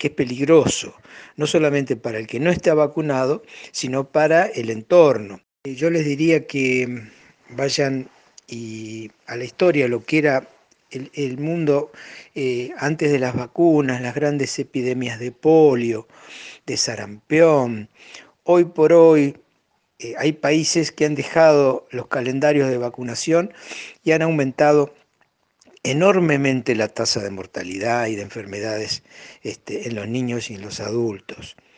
que es peligroso, no solamente para el que no está vacunado, sino para el entorno. Yo les diría que vayan a la historia, lo que era el mundo antes de las vacunas, las grandes epidemias de polio, de sarampión. Hoy por hoy hay países que han dejado los calendarios de vacunación y han aumentado enormemente la tasa de mortalidad y de enfermedades en los niños y en los adultos.